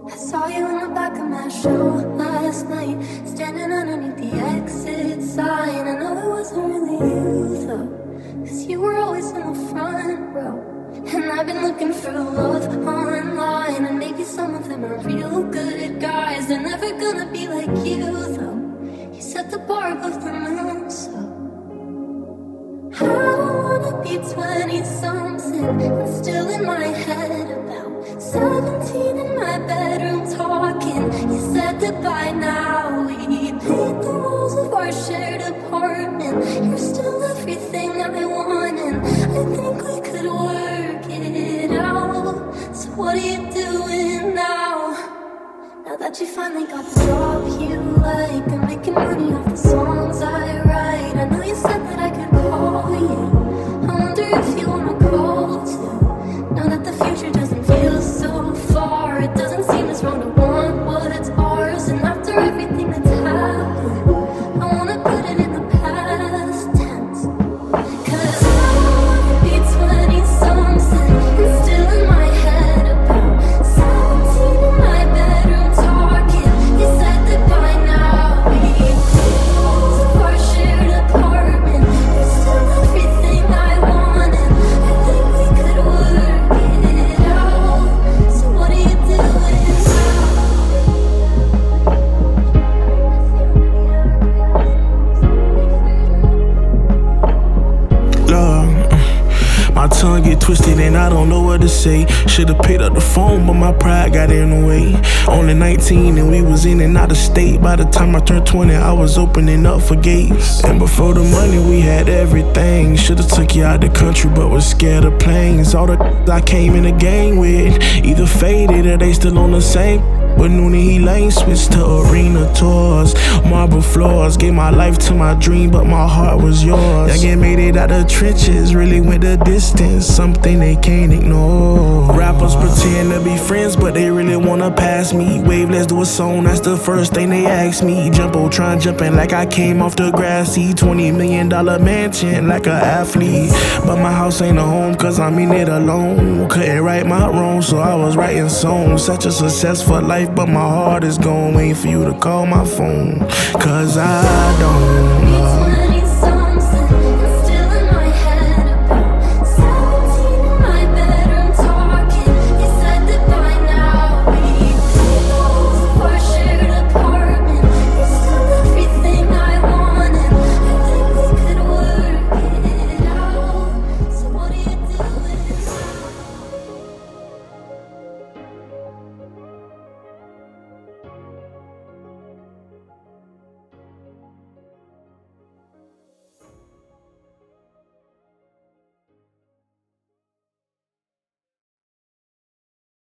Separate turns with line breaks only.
I saw you in the back of my show last night, standing underneath the exit sign. I know it wasn't really you though, 'cause you were always in the front row. And I've been looking for love online, and maybe some of them are real good guys. They're never gonna be like you though. You set the bar above the moon, so I don't wanna be 20-something and still in my head about 17 in my bedroom talking. You said that by now we'd paint the walls of our shared apartment. You're still everything I want, and I think we could work it out. So what are you doing now? Now that you finally got the job you like, I'm making money off the songs I write. I know you said that I could call you. I wonder if you wanna call too. Now that the future doesn't feel so far, it doesn't seem as wrong to want what's ours. And after everything that's happened, I wanna put it in the past tense. 'Cause I wanna be 20-something and still in my head about 17 in my bedroom talking. You said that by now we'd paint the walls of our shared apartment. You're still everything I wanted. I think we could work it out. So what are you doing
Lord, my tongue get twisted and I don't know what to say. Should've picked up the phone, but my pride got in the way. Only 19 and we was in and out of state. By the time I turned 20, I was opening up for gates. And before the money, we had everything. Should've took you out the country, but was scared of planes. All the I came in the gang with either faded or they still on the same. But Noonie, he lane switched to arena tours, marble floors. Gave my life to my dream, but my heart was yours. Youngin' made it out the trenches, really went the distance, something they can't ignore. Rappers pretend to be friends, but they really wanna pass me. Wave, let's do a song, that's the first thing they ask me. Jumbotron jumping like I came off the grassy, $20 million mansion like an athlete. But my house ain't a home, 'cause I'm in it alone. Couldn't right my wrong, so I was writing songs. Such a successful life, but my heart is gone, waiting for you to call my phone. 'Cause I don't love